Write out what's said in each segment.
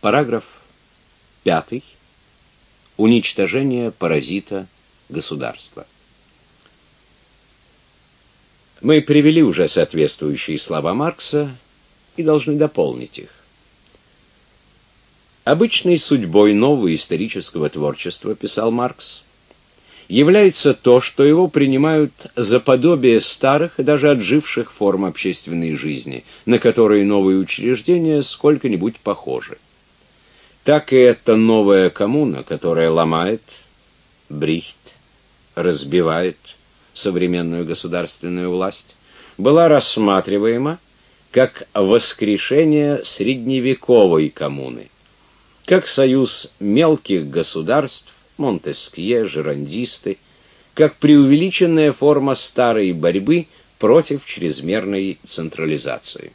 Параграф 5. Уничтожение паразита государства. Мы привели уже соответствующие слова Маркса и должны дополнить их. Обычной судьбой нового исторического творчества, писал Маркс, является то, что его принимают за подобие старых и даже отживших форм общественной жизни, на которые новые учреждения сколько-нибудь похожи. Так и эта новая коммуна, которая ломает, брихт, разбивает современную государственную власть, была рассматриваема как воскрешение средневековой коммуны, как союз мелких государств, Монтескье, жерандисты, как преувеличенная форма старой борьбы против чрезмерной централизации.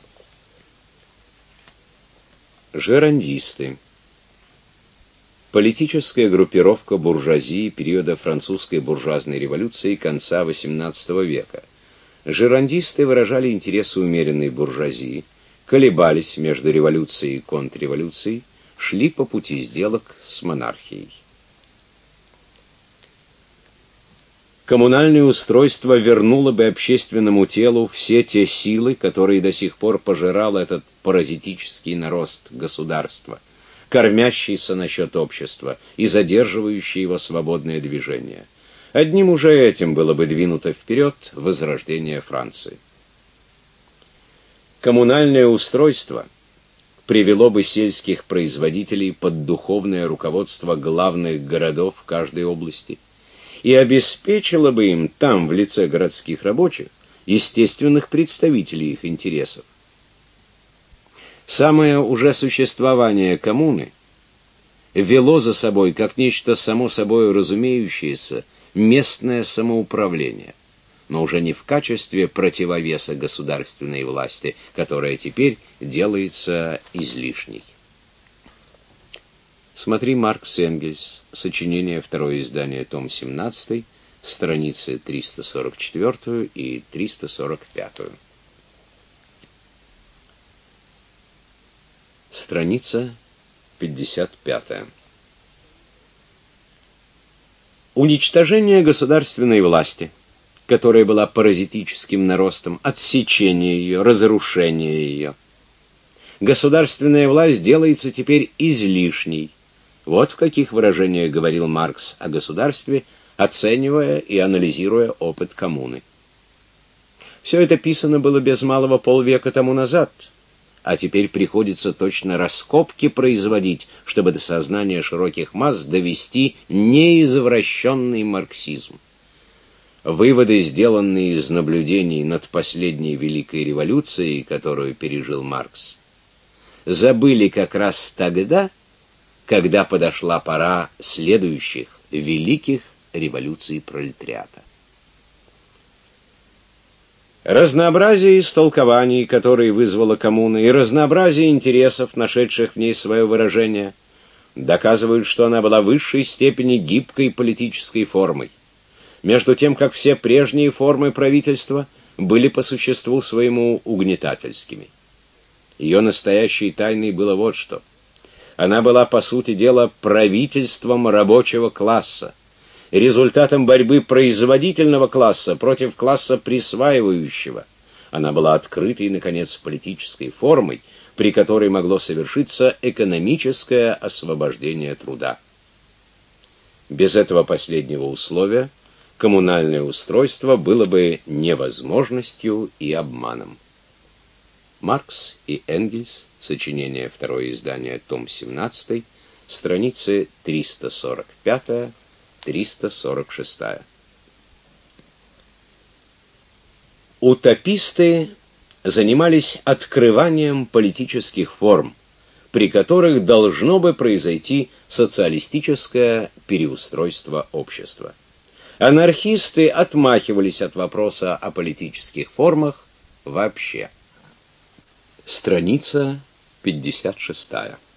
Жерандисты. Политическая группировка буржуазии периода французской буржуазной революции конца XVIII века. Жерандисты выражали интересы умеренной буржуазии, колебались между революцией и контрреволюцией, шли по пути сделок с монархией. Коммунальное устройство вернуло бы общественному телу все те силы, которые до сих пор пожирал этот паразитический нарост государства, кормящийся на счет общества и задерживающий его свободное движение. Одним уже этим было бы двинуто вперед возрождение Франции. Коммунальное устройство привело бы сельских производителей под духовное руководство главных городов каждой области и обеспечило бы им там, в лице городских рабочих, естественных представителей их интересов. Самое уже существование коммуны вело за собой, как нечто само собой разумеющееся, местное самоуправление, но уже не в качестве противовеса государственной власти, которая теперь делается излишней. Смотри Маркс и Энгельс, сочинение, второе издание, том 17, страницы 344 и 345. Страница 55. Уничтожение государственной власти, которая была паразитическим наростом, отсечение ее, разрушение ее. Государственная власть делается теперь излишней. Вот в каких выражениях говорил Маркс о государстве, оценивая и анализируя опыт коммуны. Все это писано было без малого полвека тому назад, а теперь приходится точно раскопки производить, чтобы до сознания широких масс довести неизвращенный марксизм. Выводы, сделанные из наблюдений над последней великой революцией, которую пережил Маркс, забыли как раз тогда, когда подошла пора следующих великих революций пролетариата. Разнообразие истолкований, которые вызвала коммуна, и разнообразие интересов, нашедших в ней свое выражение, доказывают, что она была в высшей степени гибкой политической формой, между тем, как все прежние формы правительства были по существу своему угнетательскими. Ее настоящей тайной было вот что. Она была, по сути дела, правительством рабочего класса, результатом борьбы производительного класса против класса присваивающего. Она была открытой, наконец, политической формой, при которой могло совершиться экономическое освобождение труда. Без этого последнего условия коммунальное устройство было бы невозможностью и обманом. Маркс и Энгельс, сочинение, второе издание, том 17, страницы 345-346. Утописты занимались открыванием политических форм, при которых должно бы произойти социалистическое переустройство общества. Анархисты отмахивались от вопроса о политических формах вообще. Страница 56.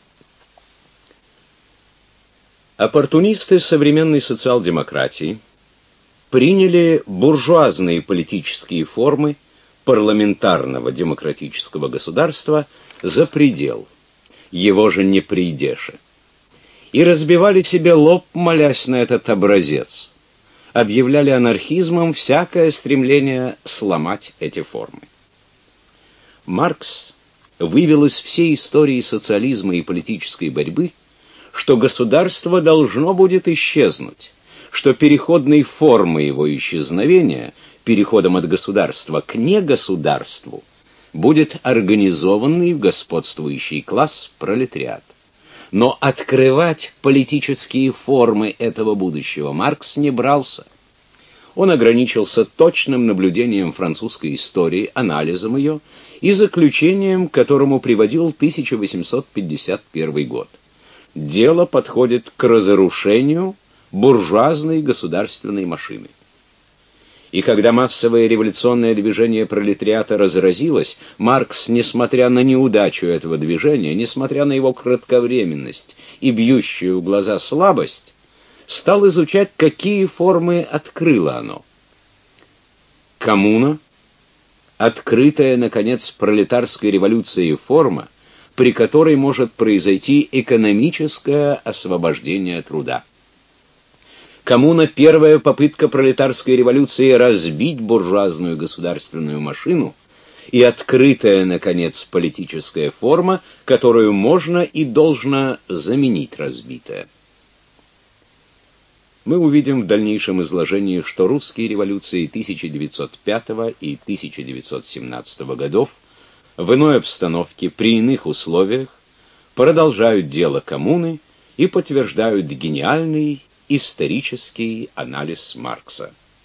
Оппортунисты современной социал-демократии приняли буржуазные политические формы парламентарного демократического государства за предел его же не придеше. И разбивали себе лоб, молясь на этот образец. Объявляли анархизмом всякое стремление сломать эти формы. Маркс вывел из всей истории социализма и политической борьбы, что государство должно будет исчезнуть, что переходной формой его исчезновения, переходом от государства к негосударству, будет организованный господствующий класс пролетариат. Но открывать политические формы этого будущего Маркс не брался. Он ограничился точным наблюдением французской истории, анализом ее и заключением, к которому приводил 1851 год. Дело подходит к разрушению буржуазной государственной машины. И когда массовое революционное движение пролетариата разразилось, Маркс, несмотря на неудачу этого движения, несмотря на его кратковременность и бьющую в глаза слабость, стал изучать, какие формы открыло оно. Коммуна, открытая, наконец, пролетарской революцией форма, при которой может произойти экономическое освобождение труда. Коммуна — первая попытка пролетарской революции разбить буржуазную государственную машину, и открытая, наконец, политическая форма, которую можно и должно заменить разбитое. Мы увидим в дальнейшем изложении, что русские революции 1905 и 1917 годов в иной обстановке, при иных условиях, продолжают дело коммуны и подтверждают гениальный исторический анализ Маркса.